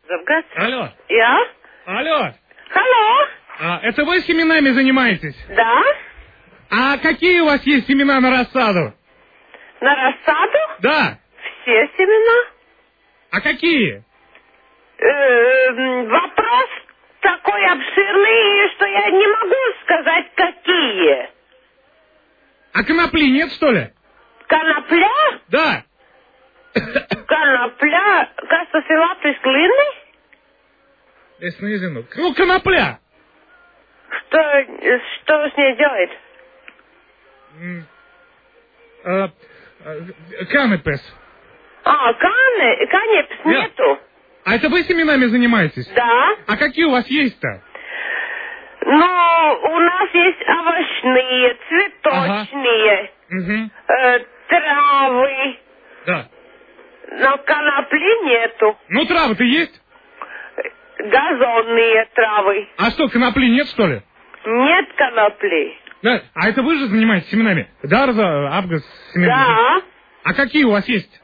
Завгаз? Алло. Я? Алло. Алло. Это вы семенами занимаетесь? Да. А какие у вас есть семена на рассаду? На рассаду? Да. Все семена. А какие? Вопрос такой обширный, что я не могу сказать, какие. А конопли нет, что ли? Конопля? Да. Конопля? Kas tas ir latviski linni? Es nezinu. Ну, конопля. Что с ней делает? Канепес. Канепс нету. А это вы семенами занимаетесь? Да. А какие у вас есть-то? Ну, у нас есть овощные, цветочные, травы. Да. Но конопли нету. Ну, травы-то есть? Газонные травы. А что, конопли нет, что ли? Нет коноплей. Да. А это вы же занимаетесь семенами? Дарза, Абгас, семена? Да. А какие у вас есть?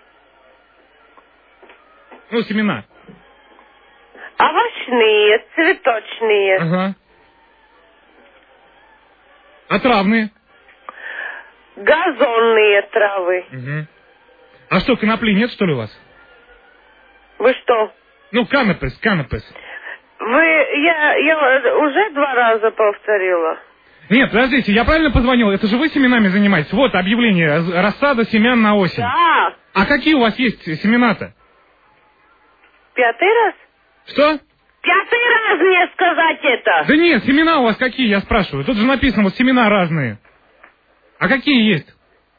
Ну, семена. Овощные, цветочные. Ага. А травные? Газонные травы. Угу. А что, конопли нет, что ли, у вас? Вы что? Ну, канапес. Я уже 2 раза повторила. Нет, подождите, я правильно позвонил? Это же вы семенами занимаетесь? Вот объявление. Рассада семян на осень. Да. А какие у вас есть семена-то? 5-й раз? Что? 5-й раз мне сказать это. Да нет, семена у вас какие, я спрашиваю. Тут же написано, вот семена разные. А какие есть?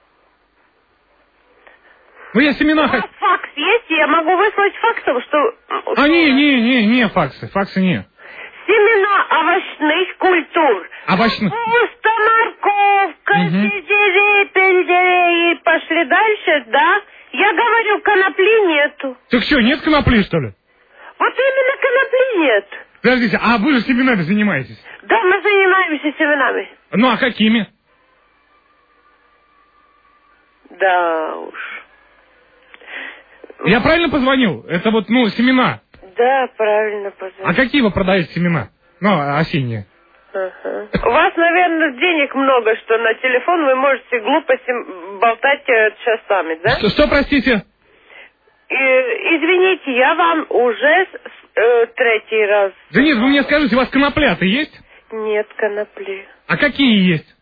Ну, я семена... У вас факс есть? Я могу выслать факсом, что... Не, факсы. Факсы не. Семена овощных культур. Овощных. Капуста, морковка, сельдерей, пельдерей. И пошли дальше, да? Я говорю, конопли нету. Так что, нет конопли, что ли? Вот именно конопли нет. Подождите, а вы же семенами занимаетесь? Да, мы занимаемся семенами. Ну, а какими? Да уж. Я правильно позвонил? Это вот, семена. Да, правильно позвонил. А какие вы продаете семена? Ну, осенние. Ага. У вас, наверное, денег много, что на телефон вы можете глупости болтать часами, да? Что, простите? Извините, я вам уже 3-й раз... Да нет, вы мне скажите, у вас конопля-то есть? Нет конопли. А какие есть?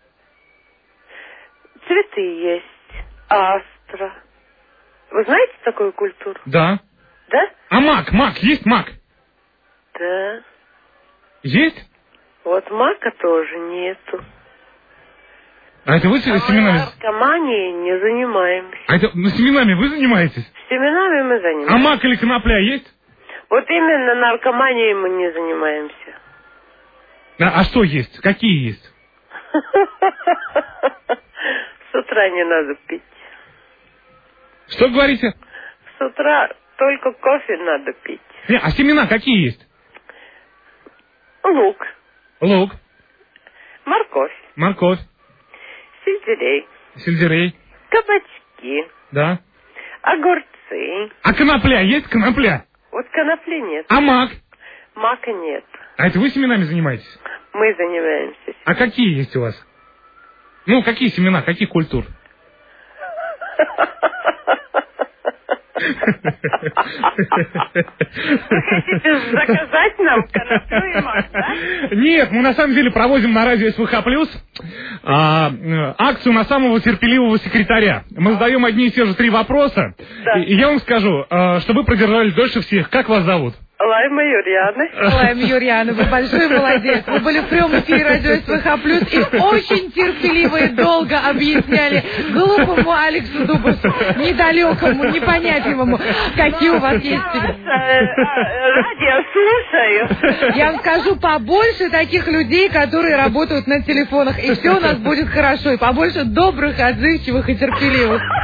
Цветы есть. Астра. Вы знаете такую культуру? Да. Да? А мак, есть мак? Да. Есть? Вот мака тоже нету. А это вы семенами... наркоманией не занимаемся. А это семенами вы занимаетесь? Семенами мы занимаемся. А мак или конопля есть? Вот именно наркоманией мы не занимаемся. А что есть? Какие есть? С утра не надо пить. Что говорите? С утра только кофе надо пить. А семена какие есть? Лук. Лук. Морковь. Сельдерей. Кабачки. Да. Огурцы. А конопля есть? Конопля? Вот конопли нет. А мак? Мака нет. А это вы семенами занимаетесь? Мы занимаемся. А какие есть у вас? Ну, какие семена, каких культур? Вы хотите заказать нам коноплю и мак, да? Нет, мы на самом деле проводим на радио СВХ+, акцию на самого терпеливого секретаря. Мы задаем одни и те же 3 вопроса, да. И я вам скажу, что вы продержались дольше всех. Как вас зовут? Лайма Юрьяна. Лайма Юрьяна, вы большой молодец. Вы были в прямом эфире радио СВХ+, и очень терпеливо и долго объясняли глупому Алексу Дубасу, недалекому, непонятливому, какие у вас есть радио слушаю. Я вам скажу, побольше таких людей, которые работают на телефонах, и все у нас будет хорошо, и побольше добрых, отзывчивых и терпеливых.